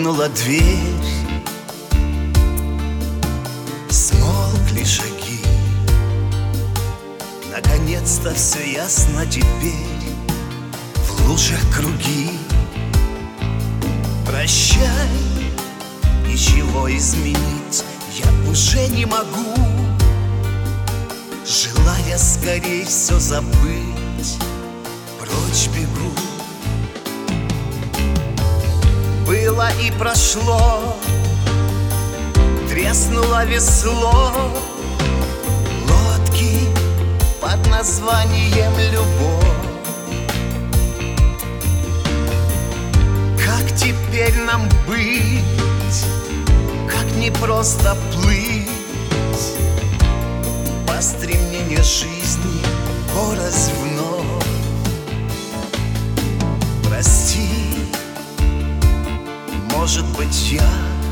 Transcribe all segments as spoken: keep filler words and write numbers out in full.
хлопнула дверь, смолкли шаги. Наконец-то все ясно теперь, в лужах круги. Прощай, ничего изменить я уже не могу, желая скорей все забыть, прочь бегу. Было и прошло, треснуло весло лодки под названием любовь. Как теперь нам быть, как не просто плыть по стремлению жизни порознь вновь? Прости, может быть, я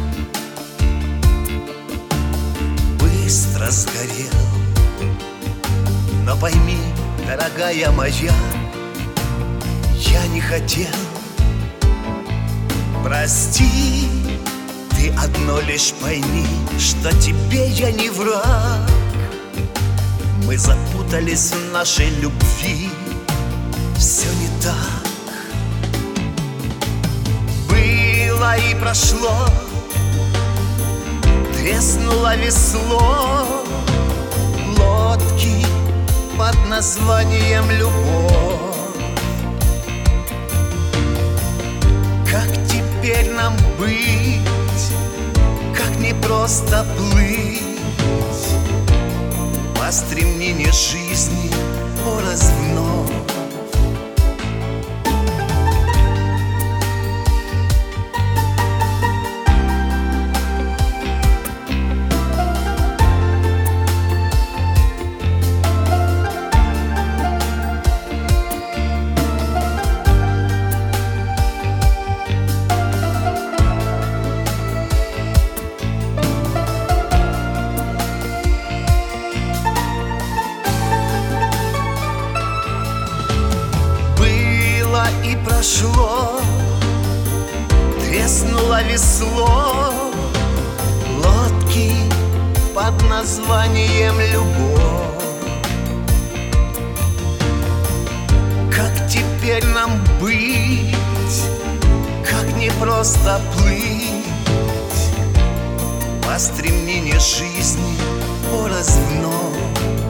быстро сгорел, но пойми, дорогая моя, я не хотел. Прости, ты одно лишь пойми, что тебе я не враг. Мы запутались в нашей любви, все не так. Было и прошло, треснуло весло лодки под названием любовь. Как теперь нам быть, как не просто плыть по стремлению жизни порознь вновь? И прошло, треснуло весло лодки под названием любовь. Как теперь нам быть, как не просто плыть по стремлению жизни порознь вновь?